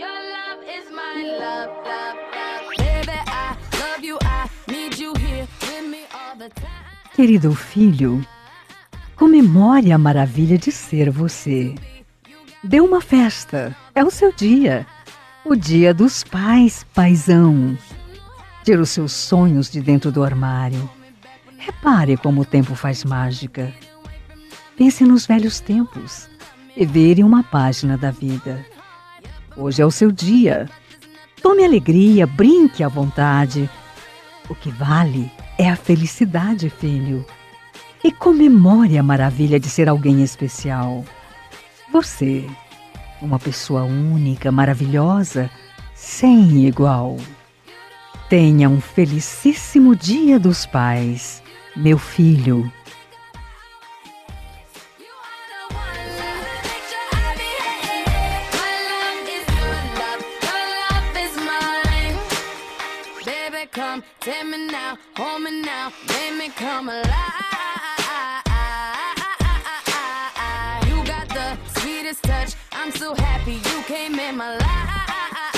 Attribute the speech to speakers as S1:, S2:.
S1: Your love is my love, love, love. Baby, I love you, I need you here with me all the time.
S2: Querido filho, comemore a maravilha de ser você. Dê uma festa, é o seu dia. O dia dos pais, paizão. Tire os seus sonhos de dentro do armário. Repare como o tempo faz mágica. Pense nos velhos tempos e vire uma página da vida. Hoje é o seu dia. Tome alegria, brinque à vontade. O que vale é a felicidade, filho. E comemore a maravilha de ser alguém especial. Você, uma pessoa única, maravilhosa, sem igual. Tenha um felicíssimo Dia dos Pais, meu filho.
S1: Come, take me now, hold me now, make me come alive. You got the sweetest touch, I'm so happy you came in my life.